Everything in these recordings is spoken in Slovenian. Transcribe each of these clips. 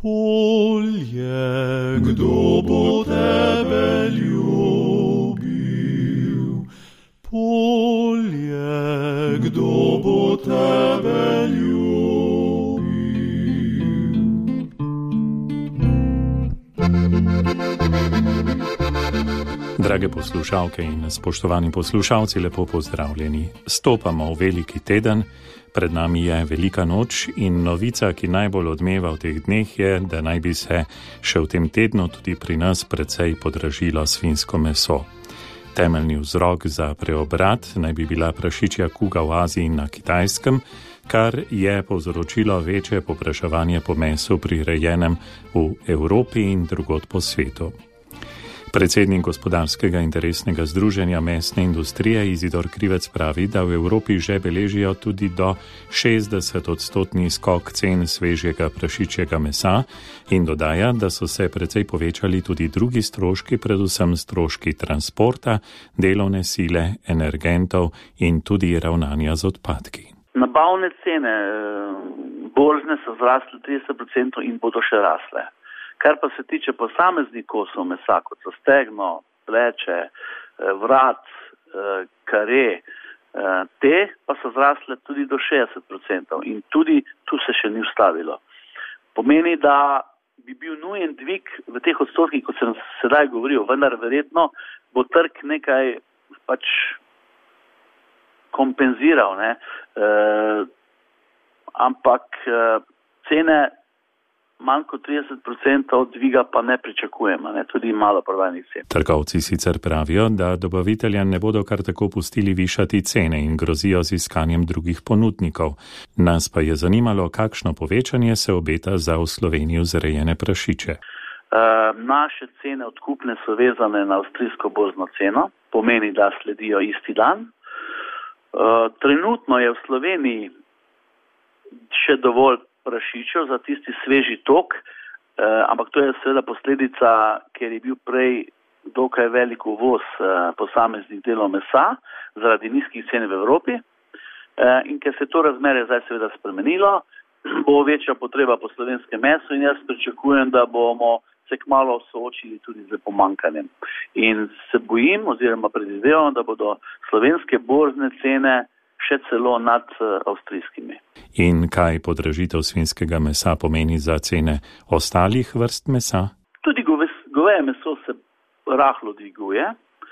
Polje, kdo bo tebe ljubil? Polje, kdo bo tebe ljubil? Drage poslušalke in spoštovani poslušalci, lepo pozdravljeni. Stopamo v veliki teden. Pred nami je velika noč in novica, ki najbolj odmeva v teh dneh, je, da naj bi se še v tem tednu tudi pri nas precej podražilo svinjsko meso. Temeljni vzrok za preobrat naj bi bila prašičja kuga v Aziji in na Kitajskem, kar je povzročilo večje povpraševanje po mesu prirejenem v Evropi in drugod po svetu. Predsednik gospodarskega interesnega združenja mesne industrije Izidor Krivec pravi, da v Evropi že beležijo tudi do 60% skok cen svežjega prašičjega mesa in dodaja, da so se precej povečali tudi drugi stroški, predvsem stroški transporta, delovne sile, energentov in tudi ravnanja z odpadki. Nabavne cene borzne so zrasle 30% in bodo še rasle. Kar pa se tiče posameznih kosov mesa, kot so stegno, pleče, vrat, kare, te pa so zrasle tudi do 60% in tudi tu se še ni ustavilo. Pomeni, da bi bil nujen dvig v teh odstotkih, kot sem sedaj govoril, vendar verjetno bo trg nekaj pač kompenziral, ampak cene manj kot 30% dviga pa ne pričakujemo, tudi malo prodajnih cen. Trgovci sicer pravijo, da dobavitelja ne bodo kar tako pustili višati cene in grozijo z iskanjem drugih ponudnikov. Nas pa je zanimalo, kakšno povečanje se obeta za v Sloveniji vzrejene prašiče. Naše cene odkupne so vezane na avstrijsko borzno ceno, pomeni, da sledijo isti dan. Trenutno je v Sloveniji še dovolj prašičev za tisti sveži tok, ampak to je seveda posledica, ker je bil prej dokaj velik uvoz posameznih delov mesa zaradi nizkih cen v Evropi in ker se to razmerje zdaj seveda spremenilo, bo večja potreba po slovenskem mesu in jaz pričakujem, da bomo se kmalu soočili tudi z pomanjkanjem. In se bojim oziroma predvidevam, da bodo slovenske borzne cene še celo nad avstrijskimi. In kaj podražitev svinjskega mesa pomeni za cene ostalih vrst mesa? Tudi goveje meso se rahlo dviguje,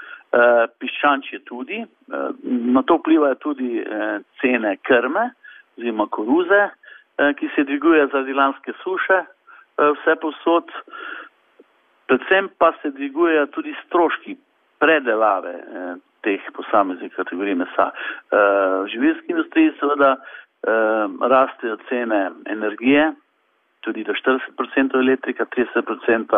piščančje tudi, na to vplivajo tudi cene krme oziroma koruze, ki se dviguje zaradi lanske suše, vse povsod, predvsem pa se dvigujejo tudi stroški predelave teh posameznih kategorij mesa. V živilski industriji seveda rastejo cene energije, tudi do 40% elektrika, 30%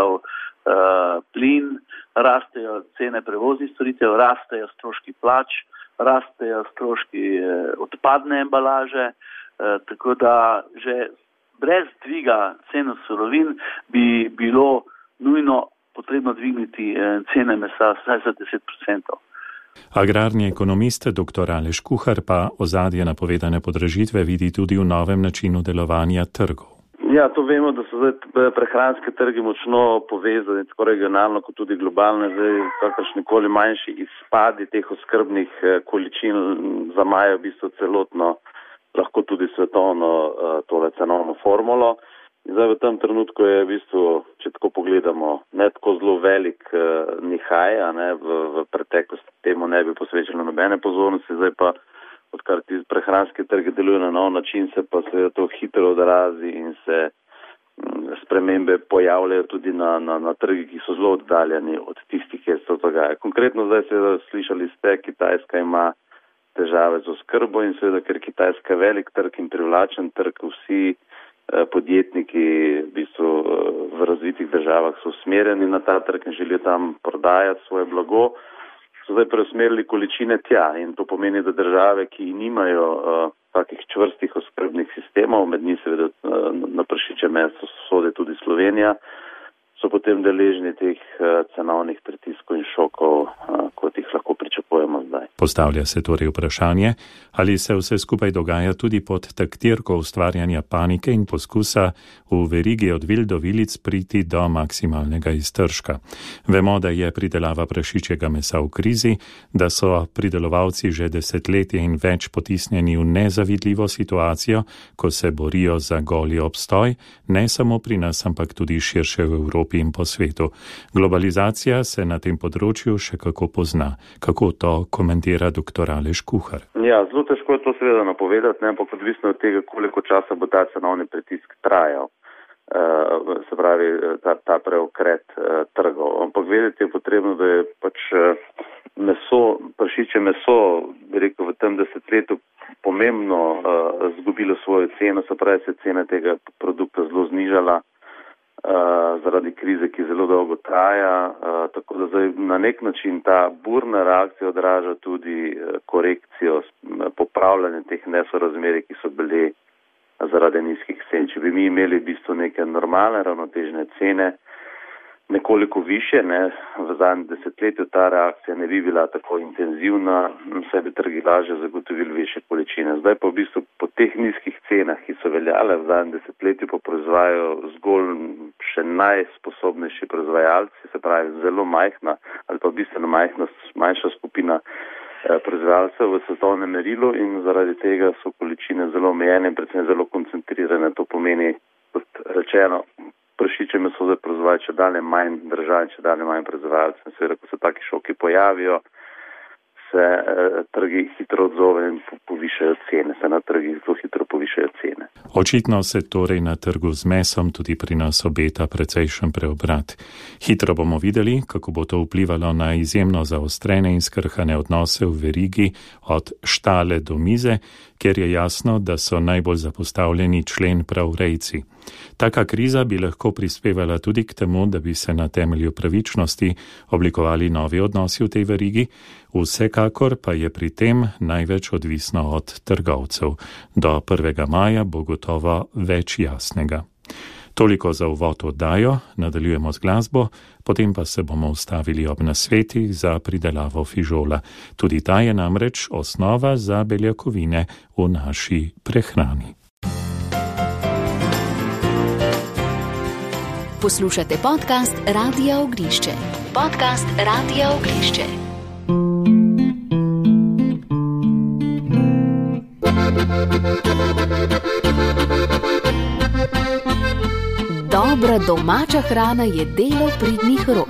plin, rastejo cene prevoznih storitev, rastejo stroški plač, rastejo stroški odpadne embalaže, tako da že brez dviga cen surovin bi bilo nujno potrebno dvigniti cene mesa vsaj za 10%. Agrarni ekonomist dr. Aleš Kuhar pa ozadje napovedane podražitve vidi tudi v novem načinu delovanja trgov. Ja, to vemo, da so zdaj prehranske trgi močno povezani, tako regionalno kot tudi globalno. Zdaj kakršnikoli manjši izpadi teh oskrbnih količin zamajajo v bistvu celotno, lahko tudi svetovno tole cenovno formulo. Zdaj v tem trenutku je v bistvu, če tako pogledamo, ne tako zelo velik nihaj, v preteklosti temu ne bi posvečalo nobene pozornosti, zdaj pa, odkar ti prehranski trgi delujejo na nov način, se pa seveda to hitro odrazi in se spremembe pojavljajo tudi na trgi, ki so zelo oddaljeni od tistih, kjer se to dogaja. Konkretno zdaj seveda slišali ste, Kitajska ima težave z oskrbo in seveda, ker Kitajska je velik trg in privlačen trg, vsi podjetniki v bistvu v razvitih državah so usmerjeni na ta trg in želijo tam prodajati svoje blago, so zdaj preusmerili količine tja in to pomeni, da države, ki nimajo takih čvrstih oskrbnih sistemov, med njih seveda na prašičje meso sodi tudi Slovenija, so potem deležni teh cenovnih pritiskov in šokov, kot jih lahko pričakujemo zdaj. Postavlja se torej vprašanje, ali se vse skupaj dogaja tudi pod taktirko ustvarjanja panike in poskusa v verigi od vil do vilic priti do maksimalnega iztržka. Vemo, da je pridelava prašičjega mesa v krizi, da so pridelovalci že desetletje in več potisnjeni v nezavidljivo situacijo, ko se borijo za goli obstoj, ne samo pri nas, ampak tudi širše v Evropi in po svetu. Globalizacija se na tem področju še kako pozna. Kako to komentira dr. Aleš Kuhar? Ja, zelo težko je to seveda napovedati, ampak odvisno od tega, koliko časa bo ta cenovni pritisk trajal. Se pravi, ta preokret trgov. Ampak vedeti je potrebno, da je pač prašičje meso, bi rekel, v tem desetletju pomembno zgubilo svojo ceno, se pravi, se cena tega produkta zelo znižala zaradi krize, ki zelo dolgo traja, tako da zdaj na nek način ta burna reakcija odraža tudi korekcijo, popravljanje teh nesorazmerij, ki so bili zaradi nizkih cen. Če bi mi imeli v bistvu neke normalne ravnotežne cene, nekoliko više, v zadnjem desetletju ta reakcija ne bi bila tako intenzivna, saj bi trgi lažje zagotovili više količine. Zdaj pa v bistvu po teh nizkih cenah, ki so veljale v zadnjem desetletju, pa proizvajajo zgolj še najsposobnejši proizvajalci, se pravi zelo majhna ali pa bistveno manjša skupina proizvajalcev v svetovnem merilu in zaradi tega so količine zelo omejene in predvsem zelo koncentrirane. To pomeni, kot rečeno, prašičje meso zdaj proizvaja če dalje manj držav in če dalje manj proizvajalcev. Seveda, ko se taki šoki pojavijo, se trgi hitro odzovejo in povišajo cene, se na trgih zelo hitro povišajo cene. Očitno se torej na trgu z mesom tudi pri nas obeta precejšen preobrat. Hitro bomo videli, kako bo to vplivalo na izjemno zaostrene in skrhane odnose v verigi od štale do mize, kjer je jasno, da so najbolj zapostavljeni člen prav rejci. Taka kriza bi lahko prispevala tudi k temu, da bi se na temelju pravičnosti oblikovali novi odnosi v tej verigi, vsekakor pa je pri tem največ odvisno od trgovcev. Do 1. maja bo gotovo več jasnega. Toliko za uvod oddajo, nadaljujemo z glasbo, potem pa se bomo ustavili ob nasvetih za pridelavo fižola. Tudi ta je namreč osnova za beljakovine v naši prehrani. Poslušate podcast Radia Ognišče. Podcast Radia Ognišče. Dobra domača hrana je delo pridnih rok.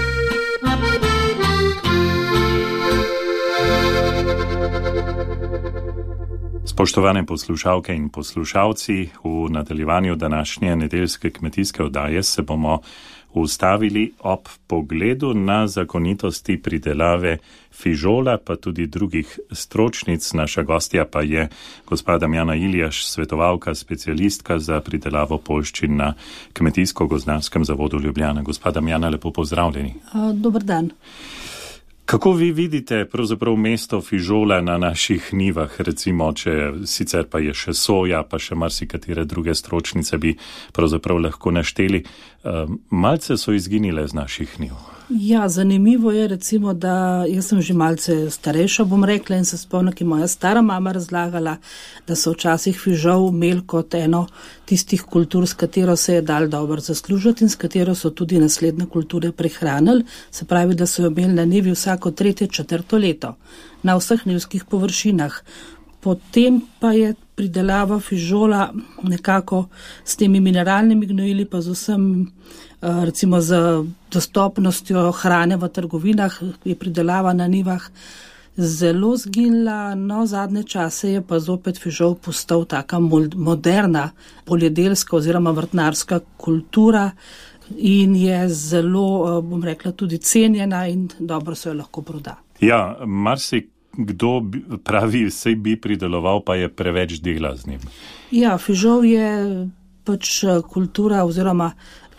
Spoštovane poslušalke in poslušalci, v nadaljevanju današnje nedeljske kmetijske oddaje se bomo ustavili ob pogledu na zakonitosti pridelave fižola, pa tudi drugih stročnic. Naša gostja pa je gospa Damjana Iljaš, svetovalka, specialistka za pridelavo poljščin na Kmetijsko-gozdarskem zavodu Ljubljana. Gospa Damjana, lepo pozdravljeni. Dober dan. Kako vi vidite pravzaprav mesto fižola na naših njivah, recimo, če sicer pa je še soja, pa še marsikatere druge stročnice bi pravzaprav lahko našteli. Malce so izginile z naših njiv. Ja, zanimivo je recimo, da jaz sem že malce starejša, bom rekla, in se spomnim, ki moja stara mama razlagala, da so včasih fižol imeli kot eno tistih kultur, s katero se je dal dobro zaslužiti in s katero so tudi naslednje kulture prehranili. Se pravi, da so jo imeli na njivi vsako 3., 4. leto na vseh njivskih površinah. Potem pa je pridelava fižola nekako s temi mineralnimi gnojili, pa z vsem, recimo z dostopnostjo hrane v trgovinah, je pridelava na njivah zelo zginila. No, zadnje čase je pa zopet fižol postal taka moderna poljedelska oziroma vrtnarska kultura in je zelo, bom rekla, tudi cenjena in dobro se jo lahko proda. Ja, kdo pravi, sej bi prideloval, pa je preveč dela z njim. Ja, fižol je pač kultura oziroma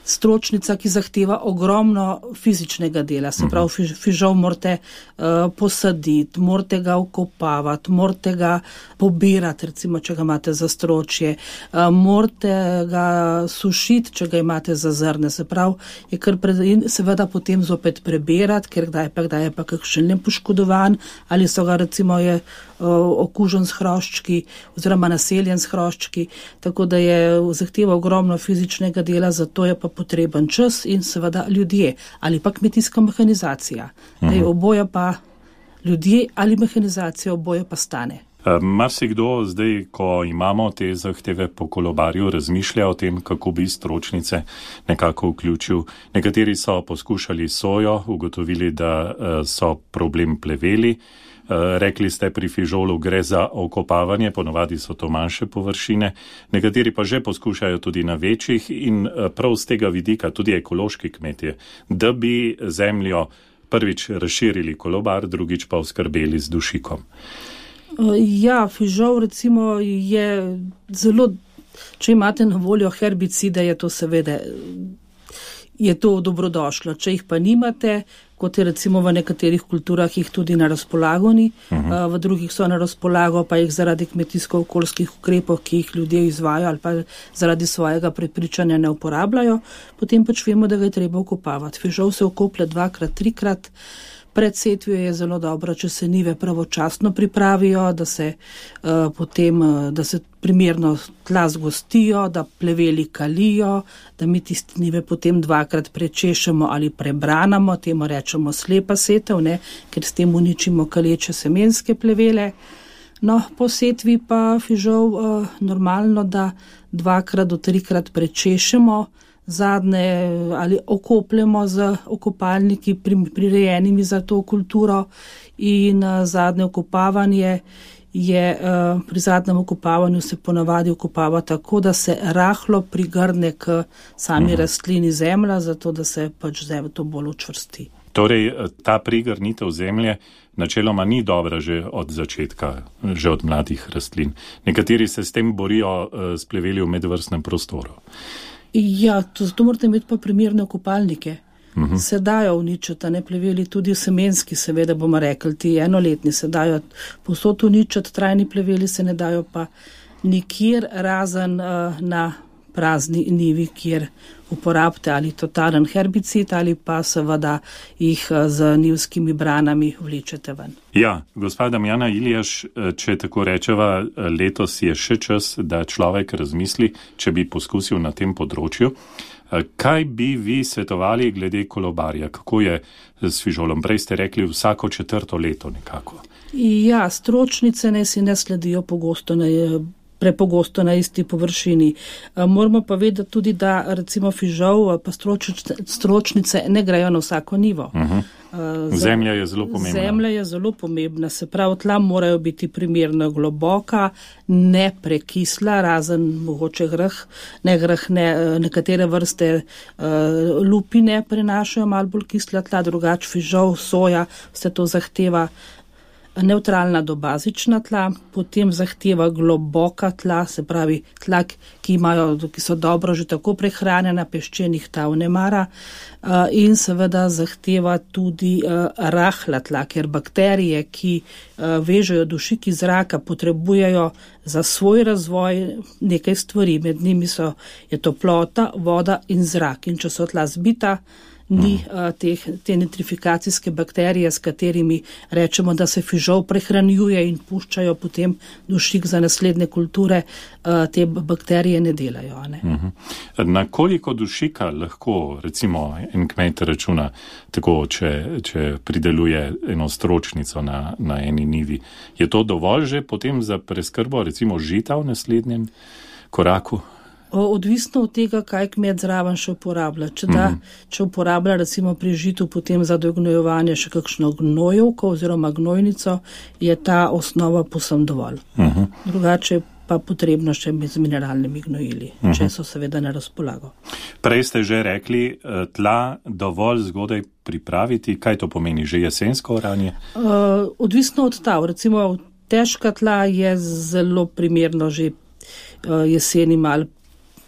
stročnica, ki zahteva ogromno fizičnega dela. Se pravi, fižol morate posaditi, morate ga okopavati, morate ga pobirati, recimo, če ga imate za stročje, morate ga sušiti, če ga imate za zrne. Se pravi, in seveda potem zopet prebirati, ker kdaj je pa kakšen nepoškodovan, ali so ga recimo je okužen s hroščki oziroma naseljen s hroščki, tako da je zahteva ogromno fizičnega dela, zato je pa potreben čas in seveda ljudje ali pa kmetijska mehanizacija. Da je oboje pa ljudje ali mehanizacija, oboje pa stane. Marsikdo zdaj, ko imamo te zahteve po kolobarju, razmišlja o tem, kako bi stročnice nekako vključil. Nekateri so poskušali sojo, ugotovili, da so problem pleveli. Rekli ste, pri fižolu gre za okopavanje, ponovadi so to manjše površine, nekateri pa že poskušajo tudi na večjih in prav z tega vidika tudi ekološki kmetje, da bi zemljo prvič razširili kolobar, drugič pa oskrbeli z dušikom. Ja, fižol recimo je zelo, če imate na voljo herbicide, je to seveda je to dobrodošlo. Če jih pa nimate, kot je recimo v nekaterih kulturah jih tudi na razpolago ni, v drugih so na razpolago, pa jih zaradi kmetijsko-okoljskih ukrepov, ki jih ljudje izvajo ali pa zaradi svojega prepričanja ne uporabljajo, potem pač vemo, da ga je treba okopavati. Fižol se okoplje 2-krat, 3-krat. Pred setvijo je zelo dobro, če se njive pravočasno pripravijo, da se da se primerno tla zgostijo, da pleveli kalijo, da mi tiste njive potem 2-krat prečešemo ali prebranamo, temu rečemo slepa setev, ker s tem uničimo kaleče semenske plevele. No, po setvi pa fižol normalno, da 2-krat do 3-krat prečešemo, zadnje ali okopljemo z okopalniki prirejenimi za to kulturo in zadnje okopavanje je, pri zadnjem okopavanju se ponavadi okopava tako, da se rahlo prigrne k sami rastlini zemlja, zato da se pač zemlja to bolj učvrsti. Torej, ta prigrnitev zemlje načeloma ni dobra že od začetka, že od mladih rastlin. Nekateri se s tem borijo s pleveli v medvrstnem prostoru. Ja, zato morate imeti pa primerne okopalnike. Se dajo uničiti, ne pleveli, tudi semenski, seveda bomo rekli, ti enoletni se dajo povsod uničiti, trajni pleveli se ne dajo pa nikjer, razen na prazni njivi, kjer uporabite ali totalen herbicid ali pa seveda jih z njivskimi branami vlečete ven. Ja, gospa Damjana Iljaš, če tako rečeva, letos je še čas, da človek razmisli, če bi poskusil na tem področju. Kaj bi vi svetovali glede kolobarja? Kako je s fižolom? Prej ste rekli vsako 4. leto nekako. Ja, stročnice si ne sledijo prepogosto na isti površini. Moramo pa vedeti tudi, da recimo fižol pa stročnice ne grejo na vsako nivo. Zemlja je zelo pomembna. Zemlja je zelo pomembna, se pravi, tla morajo biti primerno globoka, ne prekisla, razen mogoče nekatere vrste lupine prenašajo malo bolj kisla tla, drugače fižol, soja, vse to zahteva nevtralna do bazična tla, potem zahteva globoka tla, se pravi tla, ki so dobro že tako prehranjena, peščenih tav ne mara, in seveda zahteva tudi rahla tla, ker bakterije, ki vežejo dušik iz zraka, potrebujejo za svoj razvoj nekaj stvari, med njimi je toplota, voda in zrak, in če so tla zbita, ni te nitrifikacijske bakterije, s katerimi rečemo, da se fižol prehranjuje in puščajo potem dušik za naslednje kulture, te bakterije ne delajo. Ne? Na koliko dušika lahko recimo en kmet računa tako, če prideluje eno stročnico na eni nivi? Je to dovolj že potem za preskrbo recimo žita v naslednjem koraku? Odvisno od tega, kaj kmet zraven še uporablja. Če uporablja recimo pri žitu potem za dognojevanje še kakšno gnojevko oziroma gnojnico, je ta osnova povsem dovolj. Drugače pa potrebno še z mineralnimi gnojili, če so seveda na razpolago. Prej ste že rekli, tla dovolj zgodaj pripraviti. Kaj to pomeni? Že jesensko oranje? Odvisno od tav. Recimo težka tla je zelo primerno že jeseni malo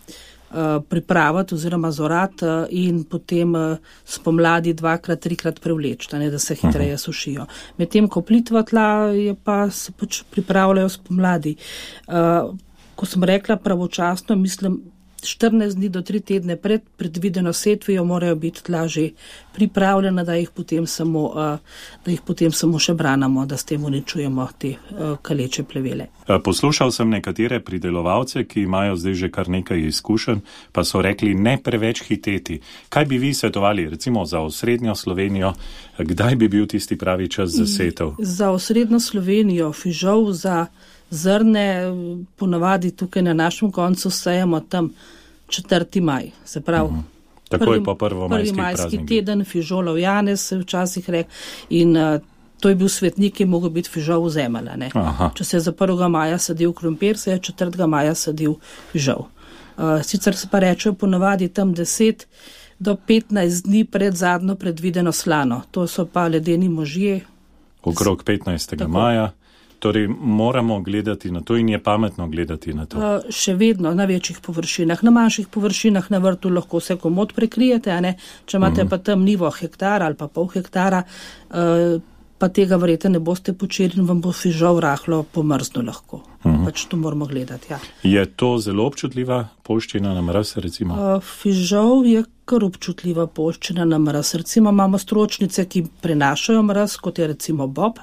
pripraviti oziroma zorati in potem spomladi 2-krat, 3-krat prevleči, da se hitreje sušijo. Medtem, ko plitva tla se pač pripravljajo spomladi. Ko sem rekla pravočasno, mislim, 14 dni do 3 tedne pred predvideno setvijo morajo biti tla že pripravljena, da jih potem samo še branamo, da s tem uničujemo te kaleče plevele. Poslušal sem nekatere pridelovalce, ki imajo zdaj že kar nekaj izkušenj, pa so rekli ne preveč hiteti. Kaj bi vi svetovali, recimo za osrednjo Slovenijo, kdaj bi bil tisti pravi čas za setev? Za osrednjo Slovenijo fižol za zrne, ponavadi tukaj na našem koncu sejemo tam 4. maj, se pravi. Takoj po prvomajski majski teden, fižolov Janez se včasih rekel in to je bil svetnik, ki je mogel biti fižol zemlja. Če se je za 1. maja sadil krompir, se je 4. maja sadil fižol. Sicer se pa rečejo ponavadi tam 10 do 15 dni pred zadnjo predvideno slano. To so pa ledeni možje. Okrog 15. maja. Torej, moramo gledati na to in je pametno gledati na to. Še vedno na večjih površinah, na manjših površinah na vrtu lahko vse komod prekrijete, Če imate pa tam nivo hektara ali pa pol hektara, pa tega verjete ne boste počeli in vam bo fižol rahlo pomrzno lahko. Pač to moramo gledati, ja. Je to zelo občutljiva poljščina na mraz, recimo? Fižol je kar občutljiva poljščina na mraz. Recimo imamo stročnice, ki prenašajo mraz, kot je recimo bob,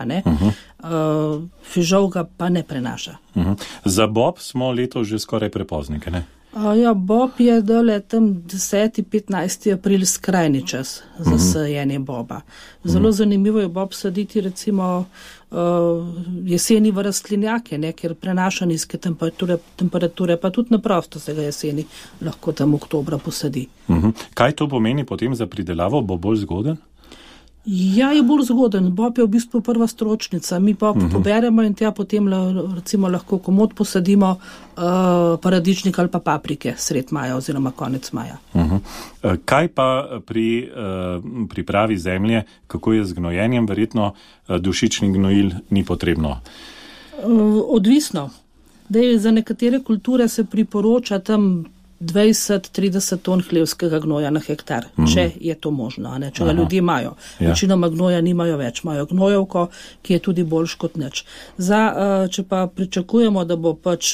fižol ga pa ne prenaša. Za bob smo letos že skoraj prepoznike, ne? Ja, bob je dole tam 10. 15. april skrajni čas za sajenje boba. Zelo zanimivo je bob saditi recimo jeseni v rastlinjake, ker prenaša nizke temperature, pa tudi na prosto se ga jeseni lahko tam oktobra posadi. Kaj to pomeni potem za pridelavo? Bo bolj zgoden? Ja, je bolj zgoden. Bob je v bistvu prva stročnica. Mi pa poberemo in tja potem recimo lahko komod posadimo paradičnik ali pa paprike sred maja oziroma konec maja. Kaj pa pri pripravi zemlje, kako je z gnojenjem? Verjetno dušičnih gnojil ni potrebno. Odvisno. Za nekatere kulture se priporoča tam 20-30 ton hlevskega gnoja na hektar, če je to možno, če ga ljudje imajo. Večinoma gnoja nimajo več, imajo gnojevko, ki je tudi boljš kot nič. Če pa pričakujemo, da bo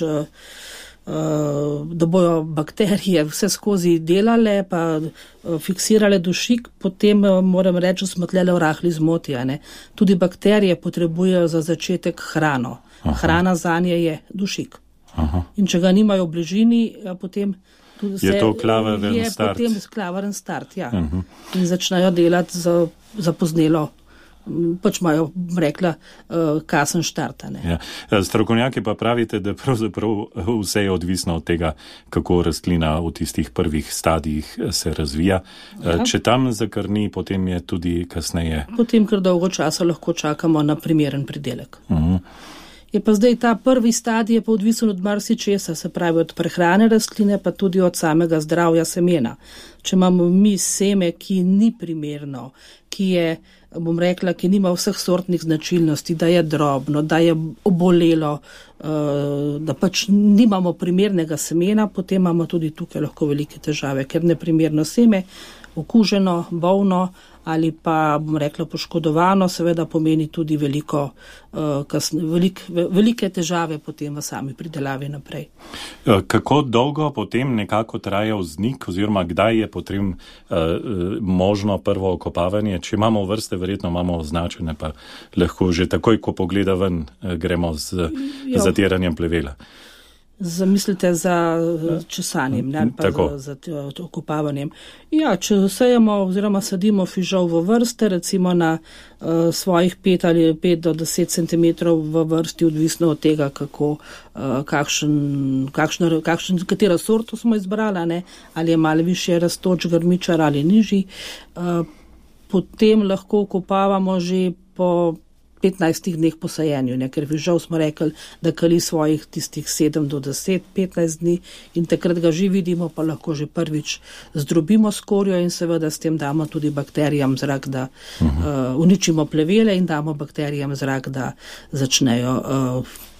da bojo bakterije vse skozi delale, pa fiksirale dušik, potem moram reči, smo tlele v rahli zmoti. Tudi bakterije potrebujejo za začetek hrano. Hrana zanje je dušik. In če ga nimajo v bližini, potem je to klaveren start. Je potem klaveren start, ja. In začnejo delati za poznelo, pač imajo, rekla, kasen štart. Ja. Strokovnjaki pa pravite, da pravzaprav vse je odvisno od tega, kako rastlina v tistih prvih stadijih se razvija. Če tam zakrni, potem je tudi kasneje. Potem kar dolgo časa lahko čakamo na primeren pridelek. Je pa zdaj ta prvi stadij je pa odvisen od marsičesa, se pravi od prehrane rastline, pa tudi od samega zdravja semena. Če imamo mi seme, ki ni primerno, ki je, bom rekla, ki nima vseh sortnih značilnosti, da je drobno, da je obolelo, da pač nimamo primernega semena, potem imamo tudi tukaj lahko velike težave, ker neprimerno seme, okuženo, bolno ali pa, bom rekla, poškodovano, seveda pomeni tudi velike težave potem v sami pridelavi naprej. Kako dolgo potem nekako traja vznik, oziroma kdaj je potem možno prvo okopavanje? Če imamo vrste, verjetno imamo označene, pa lahko že takoj, ko pogleda ven, gremo z zatiranjem plevela. Mislite za česanjem, ne pa za okopavanjem. Ja, če sejemo oziroma sadimo fižol v vrste, recimo na svojih 5 ali 5 do 10 cm v vrsti, odvisno od tega, katero sorto smo izbrali, ali je malo više rastoč grmičar ali nižji. Potem lahko okopavamo že po 15 dneh po sajenju, ker fižol smo rekli, da kali svojih tistih 7 do 10, 15 dni in takrat ga že vidimo, pa lahko že prvič zdrobimo skorjo in seveda s tem damo tudi bakterijam zrak, da uničimo plevele in damo bakterijam zrak, da začnejo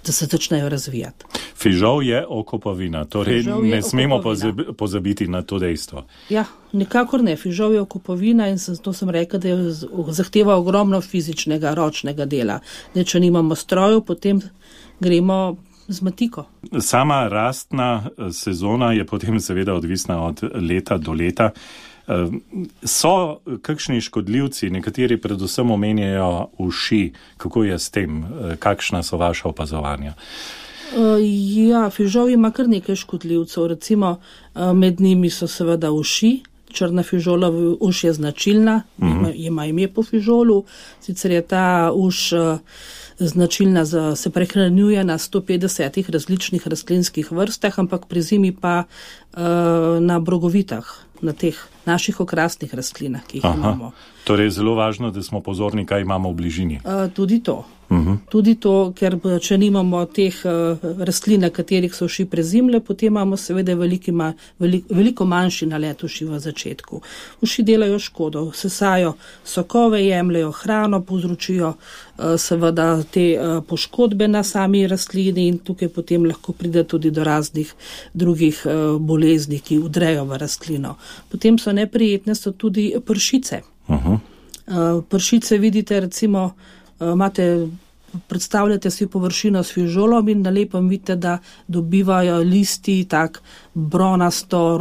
da se začnejo razvijati. Fižol je okopovina, torej ne smemo pozabiti na to dejstvo. Ja, nikakor ne. Fižol je okopovina in to sem rekla, da zahteva ogromno fizičnega, ročnega dela. Če nimamo strojev, potem gremo z matiko. Sama rastna sezona je potem seveda odvisna od leta do leta. So kakšni škodljivci, nekateri predvsem omenjajo uši. Kako je s tem? Kakšna so vaša opazovanja? Ja, fižol ima kar nekaj škodljivcev. Recimo med njimi so seveda uši. Črna fižolova uš je značilna, ima ime po fižolu. Sicer je ta uš značilna, se prehranjuje na 150 različnih rastlinskih vrstah, ampak pri zimi pa na brogovitah, na teh naših okrasnih rastlinah, ki jih imamo. Torej je zelo važno, da smo pozorni, kaj imamo v bližini. Tudi to. Tudi to, ker če nimamo teh rastlin, na katerih so uši prezimle, potem imamo seveda veliko manjši nalet uši v začetku. Uši delajo škodo, sesajo sokove, jemljajo hrano, povzročijo seveda te poškodbe na sami rastlini in tukaj potem lahko pride tudi do raznih drugih bolezni, ki udrejo v rastlino. Potem so neprijetne so tudi pršice. Pršice vidite, recimo, predstavljate si površino s fižolom in na lepem vidite, da dobivajo listi tak bronasto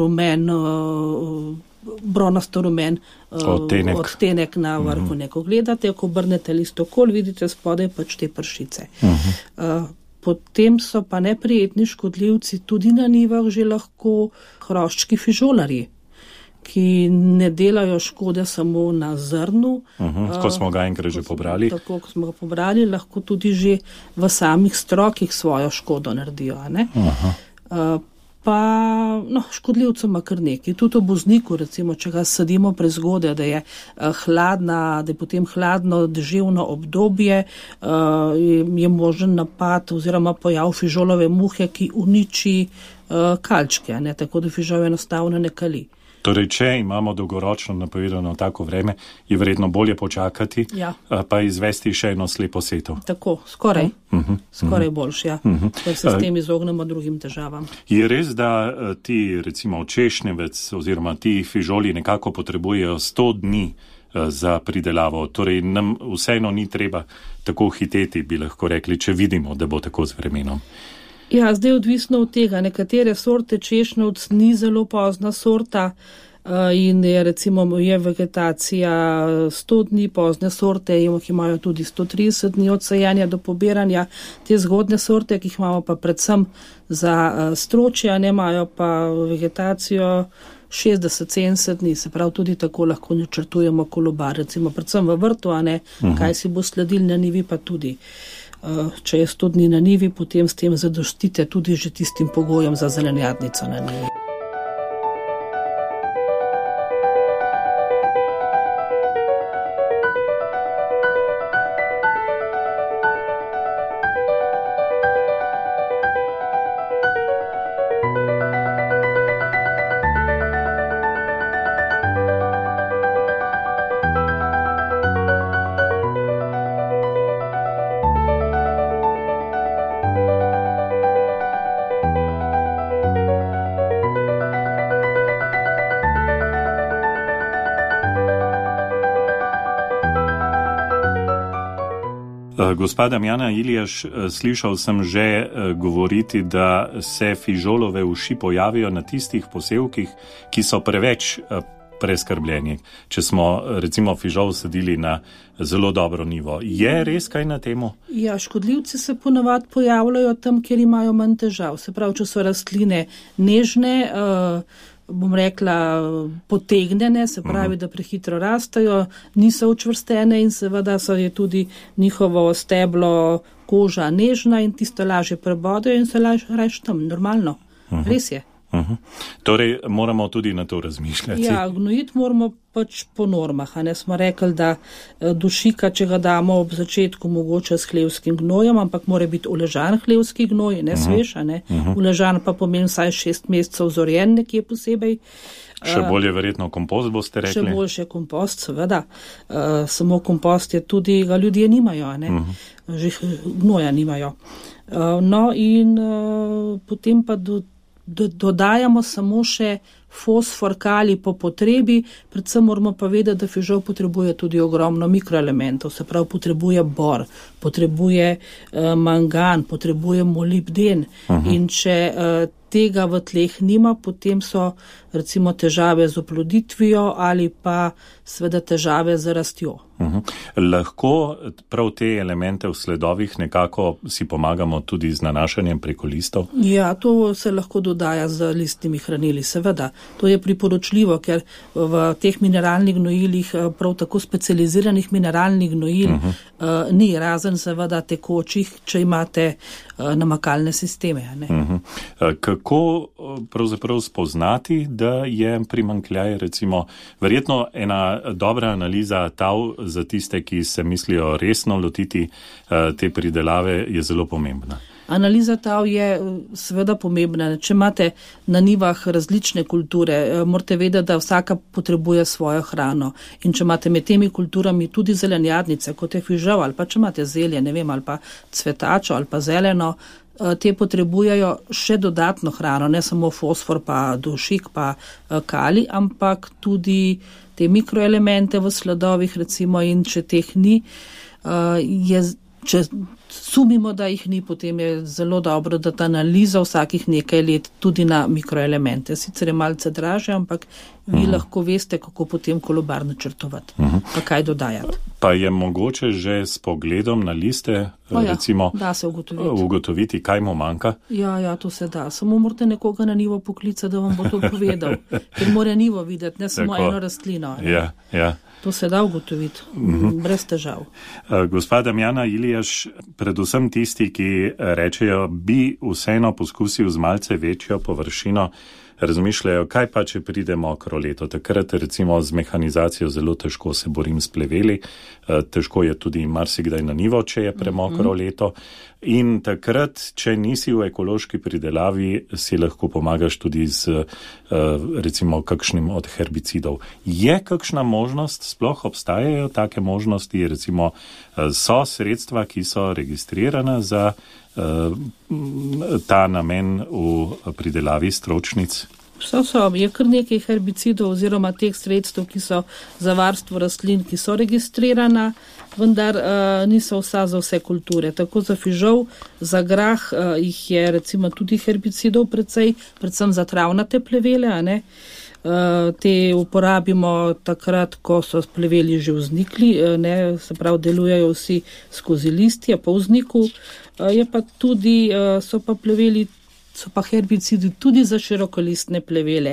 rumen odtenek na vrhu. Neko gledate, ko obrnete list okoli, vidite spodaj pač te pršice. Potem so pa neprijetni škodljivci tudi na njivah že lahko hroščki fižolarji, ki ne delajo škode samo na zrnu. Ko smo ga enkrat že pobrali. Tako, ko smo ga pobrali, lahko tudi že v samih strokih svojo škodo naredijo. Škodljivcev ima kar nekaj. Tudi v bozniku, recimo, če ga sadimo prezgodaj, da je potem hladno, deževno obdobje, je možen napad oziroma pojav fižolove muhe, ki uniči kalčke, tako da fižol enostavno ne kali. Torej, če imamo dolgoročno napovedano tako vreme, je verjetno bolje počakati, pa izvesti še eno slepo setev. Tako, skoraj boljše, ker se s tem izognemo drugim težavam. Je res, da ti, recimo, češnjevec oziroma ti fižoli nekako potrebujejo 100 dni za pridelavo, torej nam vseeno ni treba tako hiteti, bi lahko rekli, če vidimo, da bo tako z vremenom. Ja, zdaj odvisno od tega. Nekatere sorte češnjevc ni zelo pozna sorta in je vegetacija 100 dni, pozne sorte imajo tudi 130 dni od sajanja do pobiranja. Te zgodne sorte, ki jih imamo pa predvsem za stročja, imajo pa vegetacijo 60-70 dni, se pravi tudi tako lahko načrtujemo kolobar, recimo predvsem v vrtu, kaj si bo sledil na njivi pa tudi. Če je 100 dni na njivi, potem s tem zadostite tudi že tistim pogojem za zelenjadnico na njivi. Gospa Damjana Iljaš, slišal sem že govoriti, da se fižolove uši pojavijo na tistih posevkih, ki so preveč preskrbljeni. Če smo recimo fižol sadili na zelo dobro nivo. Je res kaj na temu? Ja, škodljivci se ponavadi pojavljajo tam, kjer imajo manj težav. Se pravi, če so rastline nežne, bom rekla, potegnjene, se pravi, da prehitro rastajo, niso učvrstene in seveda je tudi njihovo steblo, koža nežna in tisto lažje prebodejo in se lažje tam, normalno. Res je. Torej, moramo tudi na to razmišljati. Ja, gnojiti moramo pač po normah. Smo rekli, da dušika, če ga damo ob začetku mogoče s hlevskim gnojem, ampak mora biti uležan hlevski gnoj, ne svež, uležan pa pomeni vsaj 6 mesecev zorjen nekje posebej. Še bolje verjetno kompost, boste rekli? Še boljše kompost, seveda. Samo kompost je tudi, ga ljudje nimajo, že gnoja nimajo. No in potem pa dodajamo samo še fosfor, kalij po potrebi, predvsem moramo pa vedeti, da fižol potrebuje tudi ogromno mikroelementov, se pravi potrebuje bor, potrebuje mangan, potrebuje molibden in če tega v tleh nima, potem so recimo težave z oploditvijo ali pa seveda težave z rastjo. Lahko prav te elemente v sledovih nekako si pomagamo tudi z nanašanjem preko listov? Ja, to se lahko dodaja z listnimi hranili, seveda. To je priporočljivo, ker v teh mineralnih gnojilih, prav tako specializiranih mineralnih gnojil, ni, razen seveda tekočih, če imate namakalne sisteme. Ne? Kako pravzaprav spoznati, da je primanjkljaj, recimo, verjetno ena dobra analiza tav za tiste, ki se mislijo resno lotiti te pridelave, je zelo pomembna. Analiza tav je seveda pomembna. Če imate na nivah različne kulture, morate vedeti, da vsaka potrebuje svojo hrano. In če imate med temi kulturami tudi zelenjadnice, kot je fižol, ali pa če imate zelje, ne vem, ali pa cvetačo, ali pa zeleno, te potrebujejo še dodatno hrano, ne samo fosfor, pa dušik, pa kalij, ampak tudi te mikroelemente v sledovih, recimo, in če teh ni, če sumimo, da jih ni, potem je zelo dobro, da ta analiza vsakih nekaj let tudi na mikroelemente. Sicer je malce draže, ampak vi lahko veste, kako potem kolobar načrtovati, pa kaj dodajati. Pa je mogoče že s pogledom na liste, recimo, da se ugotoviti, kaj mu manjka? Ja, to se da. Samo morate nekoga na nivo poklicati, da vam bo to povedal. Ker mora nivo videti, ne samo eno rastlino. Ja. To se da ugotoviti, brez težav. Gospa Damjana Ilijaš, predvsem tisti, ki rečejo, bi vseeno poskusil z malce večjo površino, razmišljajo, kaj pa, če pride mokro leto. Takrat recimo z mehanizacijo zelo težko se borim s pleveli, težko je tudi marsikdaj na nivo, če je premokro leto. In takrat, če nisi v ekološki pridelavi, si lahko pomagaš tudi z recimo kakšnim od herbicidov. Je kakšna možnost, sploh obstajajo take možnosti, recimo so sredstva, ki so registrirana za ta namen v pridelavi stročnic? So, je kar nekaj herbicidov oziroma teh sredstev, ki so za varstvo rastlin, ki so registrirana, vendar niso vsa za vse kulture. Tako za fižol, za grah jih je recimo tudi herbicidov predvsem za travnate plevele, a ne? Te uporabimo takrat, ko so pleveli že vznikli, ne? Se pravi, delujejo vsi skozi listje po vzniku, je pa tudi, so pa herbicidi tudi za širokolistne plevele,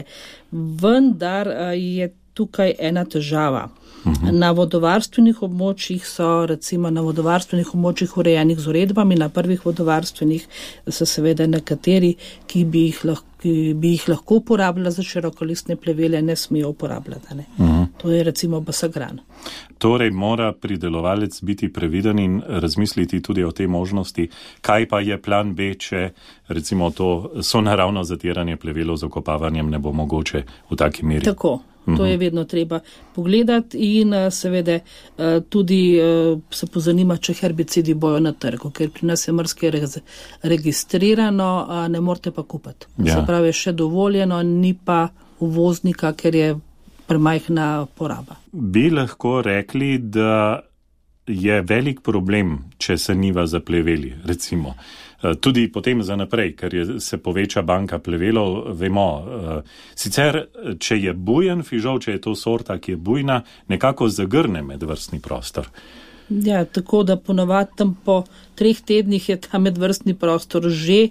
vendar je tukaj ena težava. Na vodovarstvenih območjih so recimo na vodovarstvenih območjih urejenih z uredbami, na prvih vodovarstvenih so seveda nekateri, ki bi jih lahko uporabljala za širokolistne plevele, ne smejo uporabljati. Ne? To je recimo basagran. Torej mora pridelovalec biti previden in razmisliti tudi o tej možnosti, kaj pa je plan B, če recimo to sonaravno zatiranje plevelov z okopavanjem ne bo mogoče v taki meri. Tako. To je vedno treba pogledati in seveda tudi se pozanima, če herbicidi bojo na trgu, ker pri nas je marsikaj registrirano, ne morate pa kupiti. Se pravi, je še dovoljeno, ni pa uvoznika, ker je premajhna poraba. Bi lahko rekli, da je velik problem, če se njiva zapleveli, recimo. Tudi potem za naprej, ker se poveča banka plevelov, vemo. Sicer, če je bujen fižol, če je to sorta, ki je bujna, nekako zagrne medvrstni prostor. Ja, tako da ponovadi tam po 3 tednih je ta medvrstni prostor že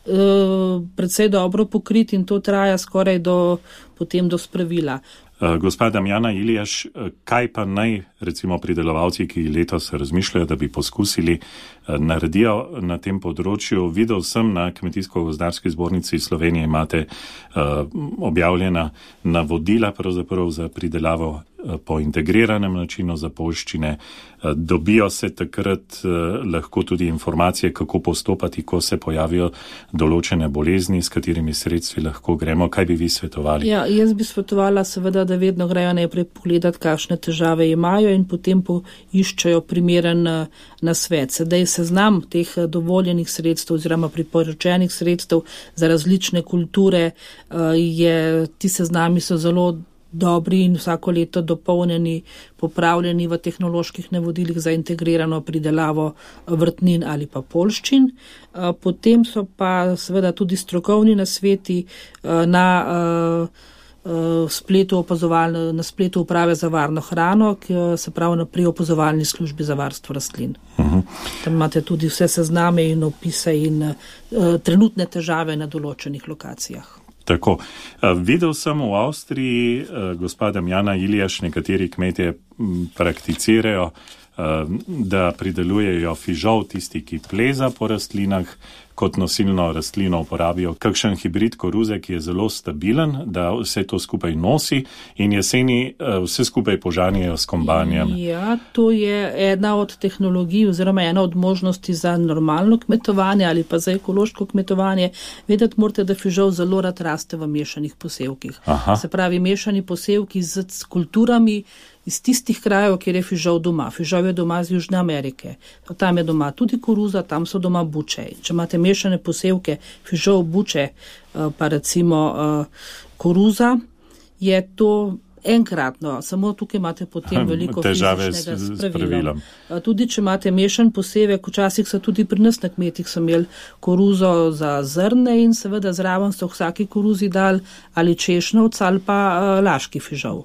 precej dobro pokrit in to traja skoraj potem do spravila. Gospa Damjana Ilijaš, kaj pa naj recimo pridelovalci, ki letos razmišljajo, da bi poskusili, naredijo na tem področju? Videl sem na Kmetijsko-gozdarski zbornici Slovenije imate objavljena navodila pravzaprav za pridelavo po integriranem načinu za poljščine. Dobijo se takrat lahko tudi informacije, kako postopati, ko se pojavijo določene bolezni, s katerimi sredstvi lahko gremo. Kaj bi vi svetovali? Ja, jaz bi svetovala seveda, da vedno grejo najprej pogledati, kakšne težave imajo in potem iščejo primeren nasvet. Sedaj seznam teh dovoljenih sredstev oziroma priporočenih sredstev za različne kulture, ti seznami so zelo dobri in vsako leto dopolnjeni, popravljeni v tehnoloških navodilih za integrirano pridelavo vrtnin ali pa poljščin. Potem so pa seveda tudi strokovni nasveti na spletu Uprave za varno hrano, se pravi pri opazovalni službi za varstvo rastlin. Tam imate tudi vse sezname in opise in trenutne težave na določenih lokacijah. Tako. Videl sem v Avstriji, gospa Damjana Iljaš, nekateri kmetje prakticirajo, da pridelujejo fižol, tisti, ki pleza po rastlinah, kot nosilno rastlino uporabijo kakšen hibrid koruze, ki je zelo stabilen, da vse to skupaj nosi in jeseni vse skupaj požanjejo s kombanjem. Ja, to je ena od tehnologij oziroma ena od možnosti za normalno kmetovanje ali pa za ekološko kmetovanje. Vedeti morate, da fižol zelo rad raste v mešanih posevkih. Aha. Se pravi, mešani posevki z kulturami iz tistih krajev, kjer je fižol doma. Fižol je doma iz Južne Amerike. Tam je doma tudi koruza, tam so doma buče. Če imate mešane posevke, fižol, buče, pa recimo koruza, je to enkratno. Samo tukaj imate potem veliko težave fizičnega s pravilom. Tudi če imate mešan posevek, včasih so tudi pri nas na kmetih so imeli koruzo za zrne in seveda zraven so vsaki koruzi dal ali češnjevc ali pa laški fižol.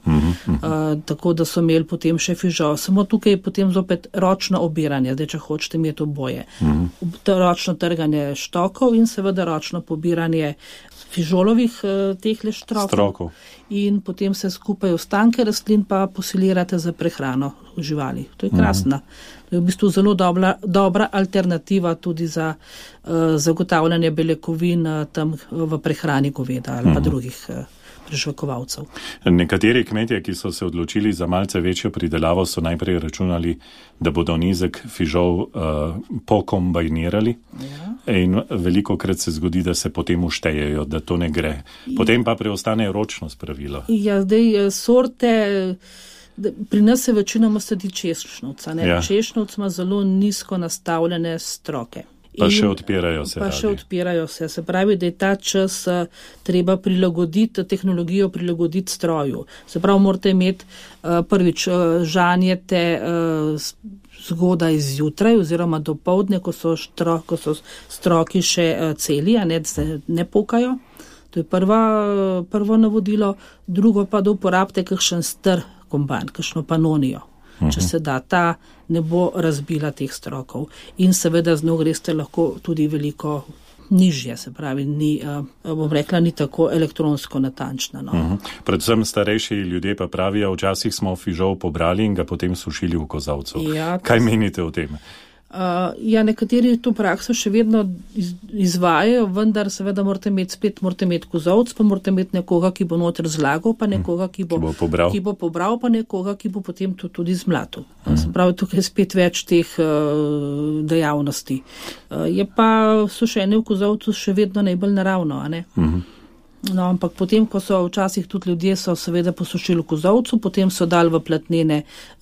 Tako da so imeli potem še fižol. Samo tukaj je potem zopet ročno obiranje, zdaj če hočete imeti oboje. Ročno trganje štokov in seveda ročno pobiranje fižolovih tehle štrokov. In potem se skupaj ostanke rastlin pa posilirate za prehrano živali. To je krasna. To je v bistvu zelo dobra alternativa tudi za zagotavljanje beljakovin tam v prehrani goveda ali pa drugih prežvekovalcev. Nekateri kmetje, ki so se odločili za malce večjo pridelavo, so najprej računali, da bodo nizek fižol pokombajnirali. Ja. In velikokrat se zgodi, da se potem uštejejo, da to ne gre. Potem pa preostane ročno spravilo. Ja, zdaj sorte, pri nas se večinoma sadi češnjevca. Ja. Češnjevc ima zelo nizko nastavljene stroke. Pa še odpirajo se. Se pravi, da je ta čas treba prilagoditi, tehnologijo prilagoditi stroju. Se pravi, morate imeti prvič žanjete zgodaj zjutraj oziroma dopoldne, ko so stroki še celi, a ne, da se ne pokajo. To je prvo navodilo. Drugo pa, da uporabite kakšen star kombajn, kakšno panonijo. Če se da, ta ne bo razbila teh strokov. In seveda z njo greste lahko tudi veliko nižje, se pravi, ni tako elektronsko natančna. No. Predvsem starejši ljudje pa pravijo, včasih smo fižol pobrali in ga potem sušili v kozavcu. Ja, kaj menite o tem? Nekateri to prakso še vedno izvajajo, vendar seveda morate imeti kozovc, pa morate imeti nekoga, ki bo noter zlagal, pa nekoga, ki bo pobral, pa nekoga, ki bo potem to tudi zmlatil. Se pravi, tukaj je spet več teh dejavnosti. Je pa sušenje v kozovcu še vedno najbolj naravno, a ne? No, ampak potem, ko so včasih tudi ljudje so seveda posušili v kozovcu, potem so dali v platnene,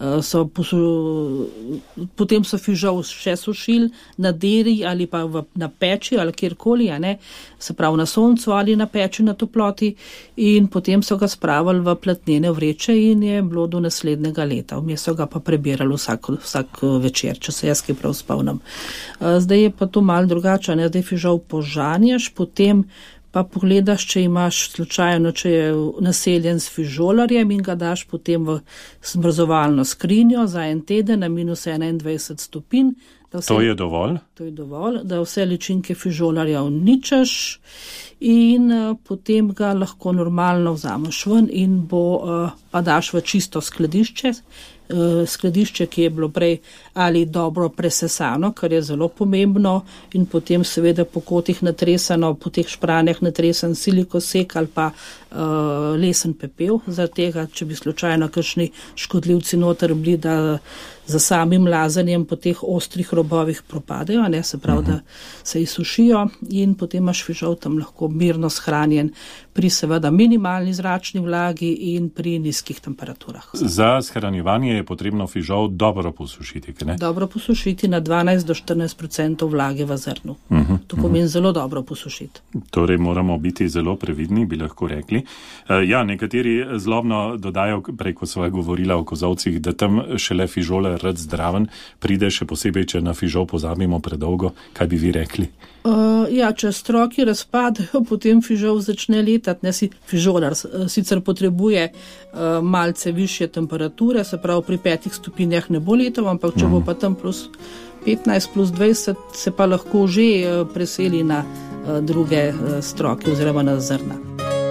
potem so fižol še sušili na deri ali pa na peči ali kjerkoli, a ne, se pravi na soncu ali na peči na toploti in potem so ga spravili v platnene vreče in je bilo do naslednjega leta. Vmes so ga pa prebirali vsak večer, če se jaz kaj prav spomnim. Zdaj je pa to malo drugače, ne, zdaj fižol požanješ, potem pa pogledaš, če imaš slučajno, če je naseljen s fižolarjem in ga daš potem v zmrzovalno skrinjo za en teden na -21 stopinj, To je dovolj? To je dovolj, da vse ličinke fižolarja uničaš in potem ga lahko normalno vzameš ven in pa daš v čisto skladišče, ki je bilo prej ali dobro presesano, kar je zelo pomembno, in potem seveda po kotih natresano, po teh špranjah natresan silikosek ali pa lesen pepel, zaradi tega, če bi slučajno kakšni škodljivci noter bili, da za samim lazanjem po teh ostrih robovih propadejo, se pravi, da se izsušijo in potem imaš fižol tam lahko mirno shranjen pri seveda minimalni zračni vlagi in pri nizkih temperaturah. Za shranjevanje je potrebno fižol dobro posušiti, ne? Dobro posušiti na 12 do 14% vlage v zrnu. To pomeni zelo dobro posušiti. Torej moramo biti zelo previdni, bi lahko rekli. Nekateri zlobno dodajo, preko svoje govorila o kozovcih, da tam šele fižole rad zdraven pride, še posebej, če na fižol pozabimo predolgo. Kaj bi vi rekli? Če stroki razpadajo, potem fižol začne letati. Fižolar sicer potrebuje malce višje temperature, se pravi pri 5 stopinjah ne bo letal, ampak če bo pa tam plus 15, plus 20, se pa lahko že preseli na druge stroke oziroma na zrna.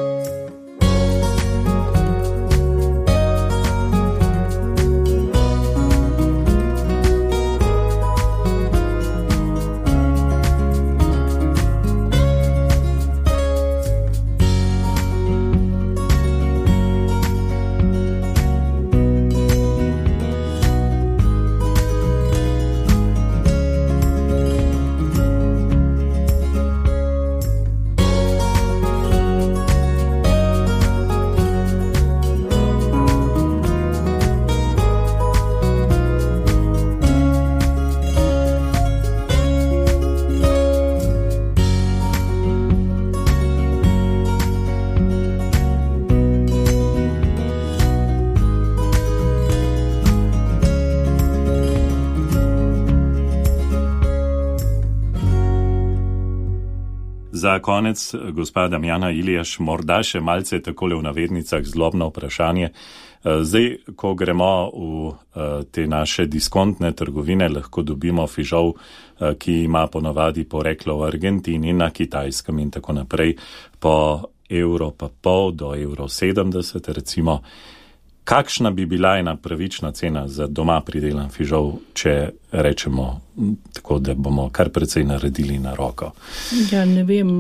Za konec, gospa Damjana Iljaš, morda še malce takole v navednicah zlobno vprašanje. Zdaj, ko gremo v te naše diskontne trgovine, lahko dobimo fižol, ki ima ponovadi poreklo v Argentini, na Kitajskem in tako naprej, po €1,50 do €1,70 recimo. Kakšna bi bila ena pravična cena za doma pridelan fižol, če rečemo tako, da bomo kar precej naredili na roko? Ne vem,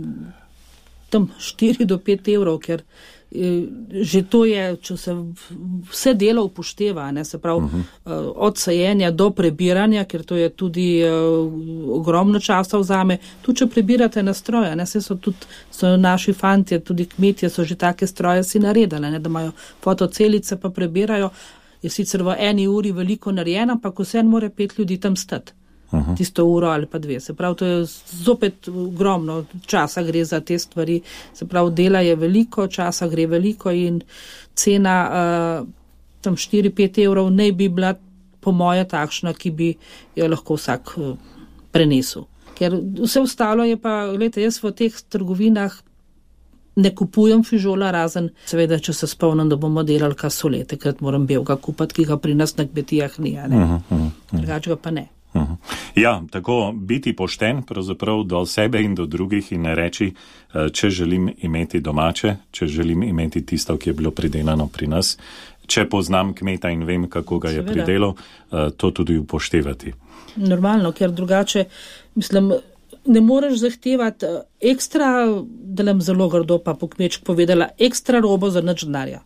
tam 4 do 5 evrov, ker že to je, če se vse delo upošteva, se pravi od sajenja do prebiranja, ker to je tudi ogromno časa vzame. Tu, če prebirate na stroje, so naši fantje, tudi kmetje so že take stroje si naredili, da imajo fotocelice pa prebirajo, je sicer v 1 uri veliko narejeno, ampak vseeno mora 5 ljudi tam stati. Tisto uro ali pa 2. Se pravi, to je zopet ogromno časa gre za te stvari. Se pravi, dela je veliko, časa gre veliko in cena tam 4-5 evrov ne bi bila po moje takšna, ki bi jo lahko vsak prenesel. Ker vse ostalo je pa, gledajte, jaz v teh trgovinah ne kupujem fižola, razen seveda, če se spomnim, da bomo delali kasolete, ker moram belga kupati, ki ga pri nas na kmetijah ni, drugače ga pa ne. Tako biti pošten pravzaprav do sebe in do drugih in ne reči, če želim imeti domače, če želim imeti tisto, ki je bilo pridelano pri nas, če poznam kmeta in vem, kako ga je pridelal, to tudi upoštevati. Normalno, ker drugače, mislim, ne moreš zahtevati ekstra, da nam zelo grdo pa po kmečku povedala, ekstra robo za nič denarja.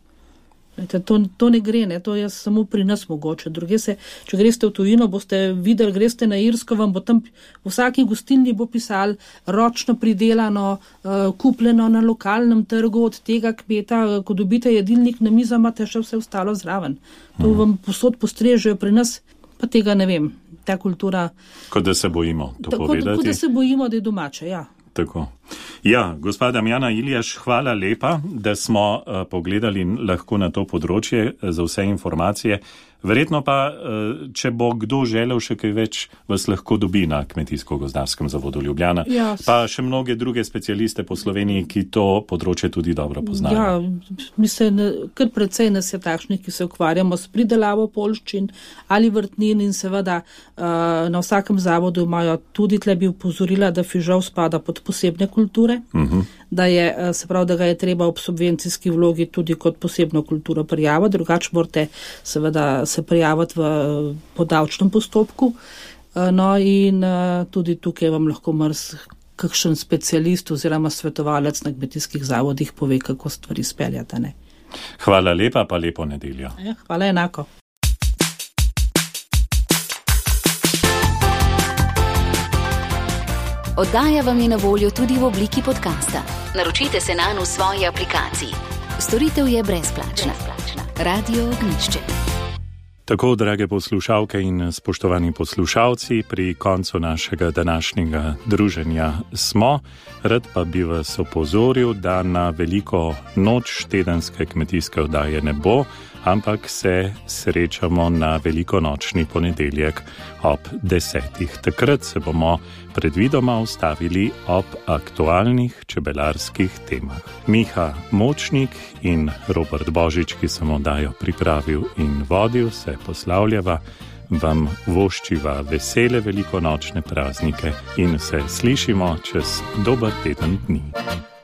To ne gre, to je samo pri nas mogoče. Druge se, če greste v tujino, boste videli, greste na Irsko, vam bo tam v vsaki gostilni bo pisal ročno pridelano, kupljeno na lokalnem trgu od tega kmeta, ko dobite jedilnik na mizo, imate še vse ostalo zraven. To vam posod postrežejo, pri nas pa tega ne vem. Ta kultura... Kot da se bojimo to povedati. Kot da se bojimo, da je domače, ja. Tako. Ja, gospa Damjana Iljaš, hvala lepa, da smo pogledali lahko na to področje za vse informacije. Verjetno pa, če bo kdo želel še kaj več, vas lahko dobi na Kmetijsko-gozdarskem zavodu Ljubljana. Ja, pa še mnoge druge specialiste po Sloveniji, ki to področje tudi dobro poznajo. Ja, mislim, kar precej nas je takšnih, ki se ukvarjamo s pridelavo poljščin ali vrtnin in seveda na vsakem zavodu imajo tudi tle bi upozorila, da fižol spada pod posebne kulture, da je, se pravi, da ga je treba ob subvencijski vlogi tudi kot posebno kulturo prijaviti, drugače morate seveda se prijaviti po davčnem postopku. No in tudi tukaj vam lahko kakšen specialist oziroma svetovalec na kmetijskih zavodih pove, kako stvari speljate. Ne? Hvala lepa, pa lepo nedeljo. Ja, hvala enako. Oddaja vam je na voljo tudi v obliki podcasta. Naročite se nanj v svoji aplikaciji. Storitev je brezplačna. Radio Ognjišče. Tako, drage poslušalke in spoštovani poslušalci, pri koncu našega današnjega druženja smo. Rad pa bi vas opozoril, da na veliko noč tedenske kmetijske oddaje ne bo, ampak se srečamo na velikonočni ponedeljek ob 10. Takrat se bomo predvidoma ustavili ob aktualnih čebelarskih temah. Miha Močnik in Robert Božič, ki sem oddajo pripravil in vodil, se poslavljava, vam voščiva vesele velikonočne praznike in se slišimo čez dober teden dni.